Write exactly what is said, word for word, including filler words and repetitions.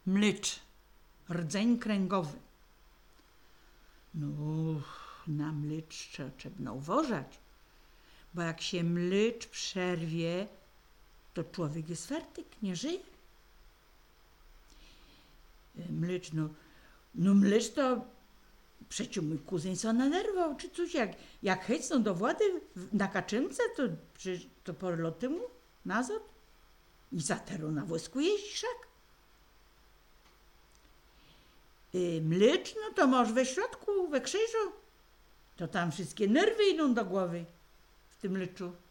Mlycz, rdzeń kręgowy. No, na mlycz trzeba uważać, bo jak się mlycz przerwie, to człowiek jest fertyk, nie żyje. Mlycz, no, no mlycz to przecież mój kuzyn co nanerwał, czy coś, jak, jak hecną do władzy na Kaczymce, to, czy, to porloty mu nazad i za teru na wózku jeździ szak. Yy, mlycz, no to może we środku, we krzyżu, to tam wszystkie nerwy idą do głowy w tym mlyczu.